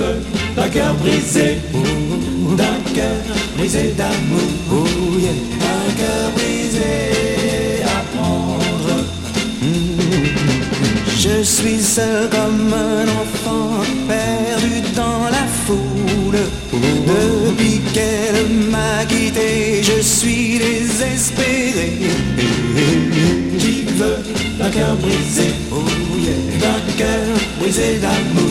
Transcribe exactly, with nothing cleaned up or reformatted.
veut d'un cœur brisé, d'un cœur brisé d'amour, oh yeah. Un cœur brisé à prendre. Je suis seul comme un enfant perdu dans la foule. Depuis qu'elle m'a quitté, je suis désespéré. Qui veut d'un cœur brisé, oh yeah. D'un cœur brisé d'amour.